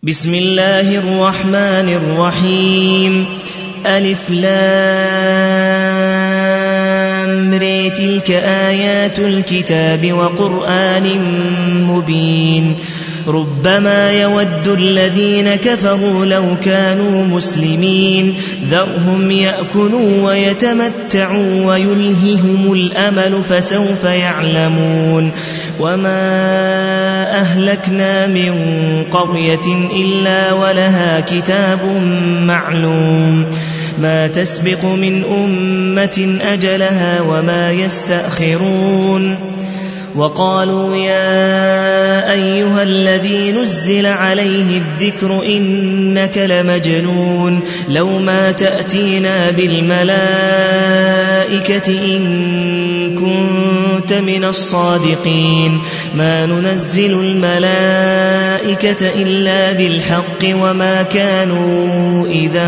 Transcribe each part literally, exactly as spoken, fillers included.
بسم الله الرحمن الرحيم ألف لام ر تلك آيات الكتاب وقرآن مبين ربما يود الذين كفروا لو كانوا مسلمين ذرهم يأكلوا ويتمتعوا ويلههم الأمل فسوف يعلمون وما أهلكنا من قرية إلا ولها كتاب معلوم ما تسبق من أمة أجلها وما يستأخرون وقالوا يا أيها الذي نزل عليه الذكر إنك لمجنون لو ما تأتينا بالملائكة إن كنت من الصادقين ما ننزل الملائكة إلا بالحق وما كانوا إذا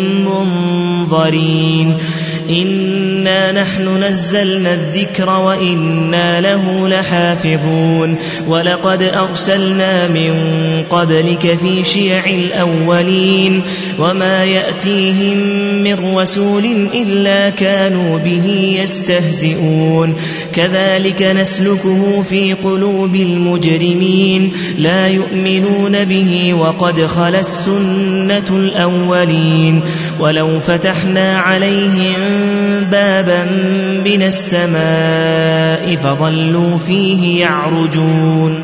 منظرين إنا نحن نزلنا الذكر وإنا له لحافظون ولقد أرسلنا من قبلك في شيع الأولين وما يأتيهم من رسول إلا كانوا به يستهزئون كذلك نسلكه في قلوب المجرمين لا يؤمنون به وقد خلت السنة الأولين ولو فتحنا عليهم بابا من السماء فظلوا فيه يعرجون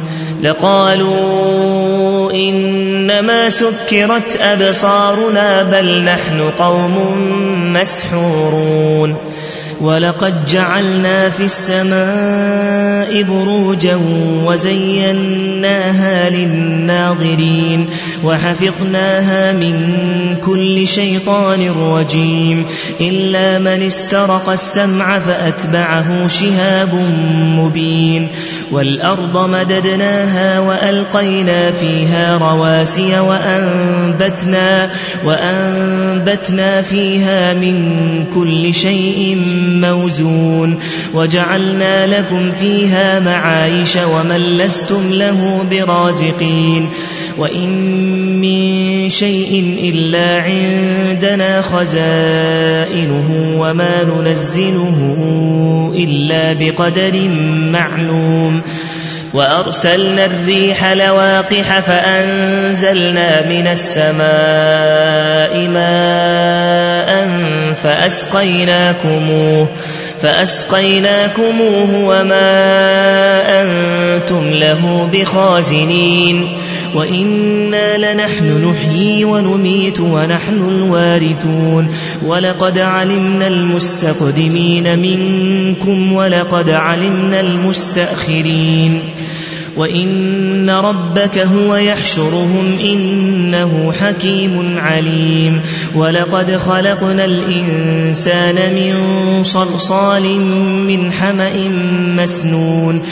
لقالوا إنما سكرت أبصارنا بل نحن قوم مسحورون ولقد جعلنا في السماء بروجا وزيناها للناظرين وحفظناها من كل شيطان رجيم إلا من استرق السمع فأتبعه شهاب مبين والأرض مددناها وألقينا فيها رواسي وأنبتنا, وأنبتنا فيها من كل شيء موزون وجعلنا لكم فيها معايش ومن لستم له برازقين وإن من شيء إلا عندنا خزائنه وما ننزله إلا بقدر معلوم وأرسلنا الريح لواقح فأنزلنا من السماء ماء فأسقيناكموه, فأسقيناكموه وما أنتم له بخازنين وإنا لنحن نحيي ونميت ونحن الوارثون ولقد علمنا المستقدمين منكم ولقد علمنا المستأخرين وإن ربك هو يحشرهم إنه حكيم عليم ولقد خلقنا الإنسان من صلصال من حمأ مسنون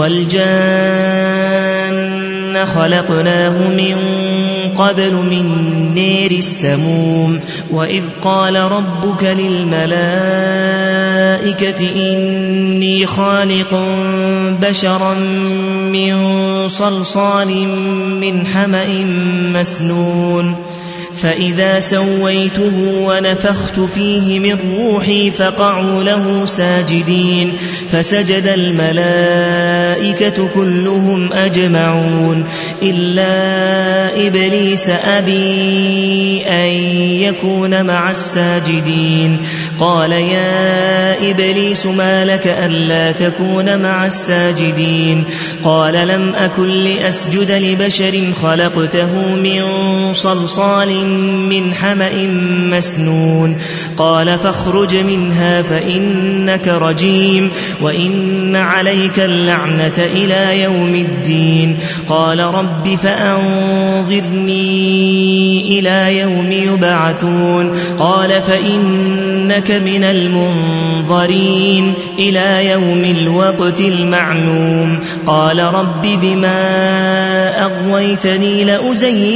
والجان خلقناه من قبل من نير السموم وإذ قال ربك للملائكة إني خالق بشرا من صلصال من حمأ مسنون فإذا سويته ونفخت فيه من روحي فقعوا له ساجدين فسجد الملائكة كلهم أجمعون إلا إبليس أبي أن يكون مع الساجدين قال يا إبليس ما لك ألا تكون مع الساجدين قال لم أكن لأسجد لبشر خلقته من صلصال من حمأ مسنون قال فاخرج منها فإنك رجيم وإن عليك اللعنة إلى يوم الدين قال رب فأنظرني إلى يوم يبعثون قال فإنك من المنظرين إلى يوم الوقت المعلوم قال رب بما أغويتني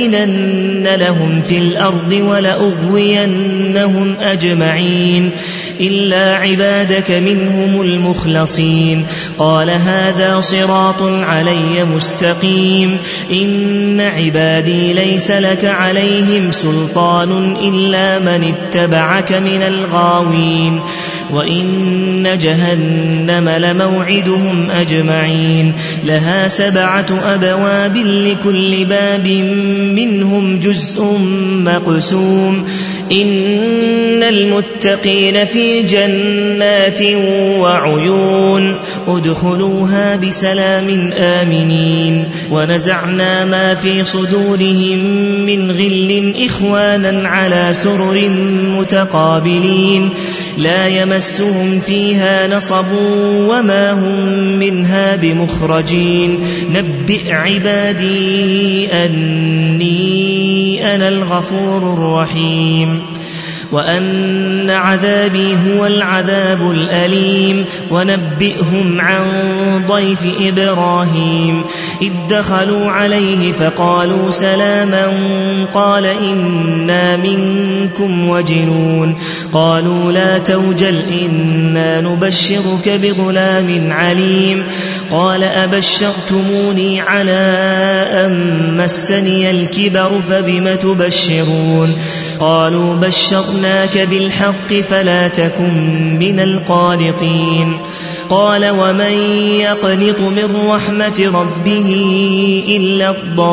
لأزينن لهم في الأرض ولأغوينهم أجمعين إلا عبادك منهم المخلصين قال هذا صراط علي مستقيم إن عبادي ليس لك عليهم سلطان إلا من اتبعك من الغاوين وإن جهنم لموعدهم أجمعين لها سبعة أبواب لكل باب منهم جزء مقسوم إن المتقين في جنات وعيون ادخلوها بسلام آمنين ونزعنا ما في صدورهم من غل إخوانا على سرر متقابلين لا يمسهم فيها نصب وما هم منها بمخرجين نبئ عبادي أني أنا الغفور الرحيم وأن عذابي هو العذاب الأليم ونبئهم عن ضيف إبراهيم إذ دخلوا عليه فقالوا سلاما قال إنا منكم وجلون قالوا لا توجل إنا نبشرك بغلام عليم قال أبشرتموني على أن مسني الكبر فبم تبشرون قالوا بشرناك بالحق فلا تكن من القانطين قال ومن يقنط من رحمة ربه إلا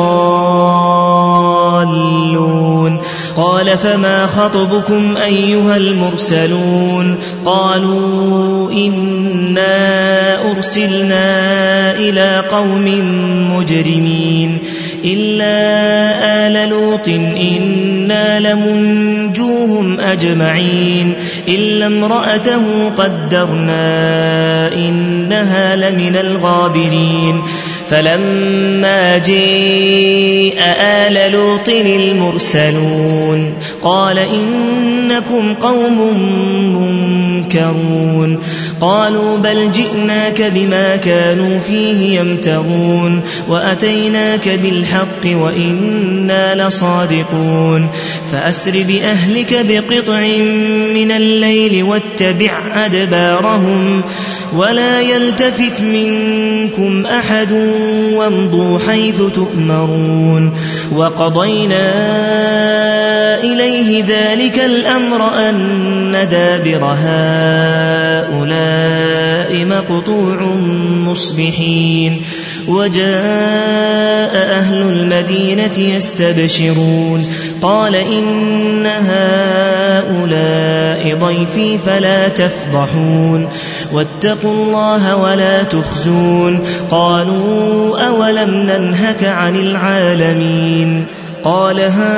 الضالون قال فما خطبكم أيها المرسلون قالوا إنا أرسلنا إلى قوم مجرمين إلا آل لوط إنا لمنجوهم أجمعين إلا امرأته قدرنا إنها لمن الغابرين فلما جاء آل لوط المرسلون قال إنكم قوم منكرون قالوا بل جئناك بما كانوا فيه يمترون وأتيناك بالحق وإنا لصادقون فأسر بأهلك بقطع من الليل واتبع أدبارهم ولا يلتفت منكم أحد وامضوا حيث تؤمرون وقضينا إليه ذلك الأمر أن دابر هؤلاء مقطوع مصبحين وجاء أهل المدينة يستبشرون قال إن هؤلاء ضيفي فلا تفضحون واتقوا الله ولا تخزون قالوا أولم ننهك عن العالمين قال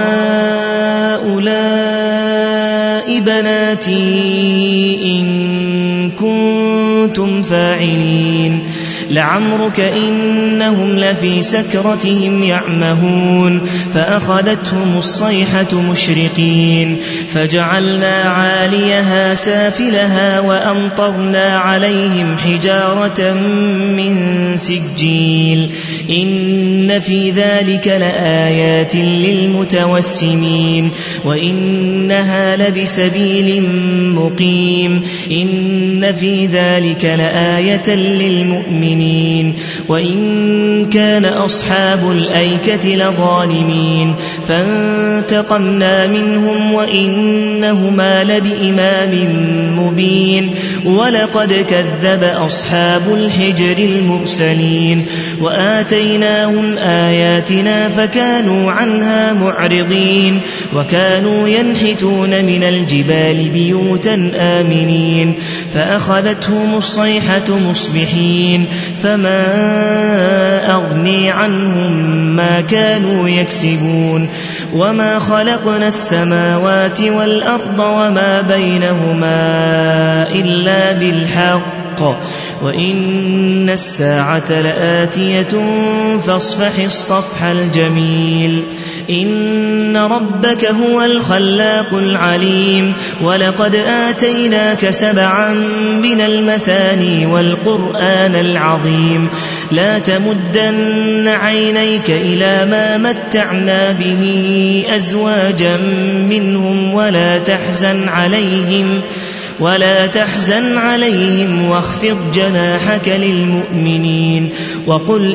هؤلاء بناتي إن كنتم فاعلين لعمرك إنهم لفي سكرتهم يعمهون فأخذتهم الصيحة مشرقين فجعلنا عاليها سافلها وأمطرنا عليهم حجارة من سجيل إن في ذلك لآيات للمتوسمين وإنها لبسبيل مقيم إن في ذلك لآية للمؤمنين وإن كان أصحاب الأيكة لظالمين فانتقمنا منهم وإنهما لبإمام مبين ولقد كذب أصحاب الحجر المرسلين وآتيناهم آياتنا فكانوا عنها معرضين وكانوا ينحتون من الجبال بيوتا آمنين فأخذتهم الصيحة مصبحين فما أغني عنهم ما كانوا يكسبون وما خلقنا السماوات والأرض وما بينهما إلا بالحق وإن الساعة لآتية فاصفح الصفح الجميل إن ربك هو الخلاق العليم ولقد آتيناك سبعا من المثاني والقرآن العظيم لا تمدن عينيك إلى ما متعنا به أزواجا منهم ولا تحزن عليهم ولا تحزن عليهم واخفض جناحك للمؤمنين وقل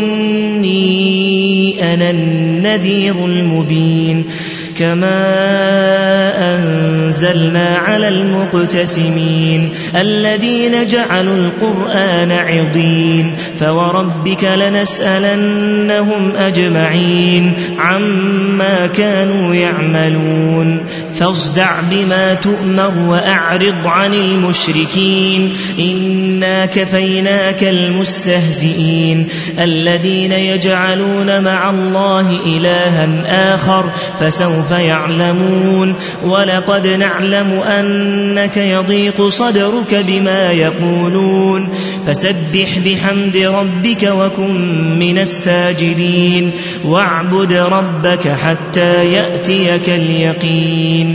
إني أنا النذير المبين كما أنزلنا على المقتسمين الذين جعلوا القرآن عضين فوربك لنسألنهم أجمعين عما كانوا يعملون فاصدع بما تؤمر وأعرض عن المشركين إنا كفيناك المستهزئين الذين يجعلون مع الله إلها آخر فسوف يعلمون ولقد نعلم أنك يضيق صدرك بما يقولون فسبح بحمد ربك وكن من الساجدين واعبد ربك حتى يأتيك اليقين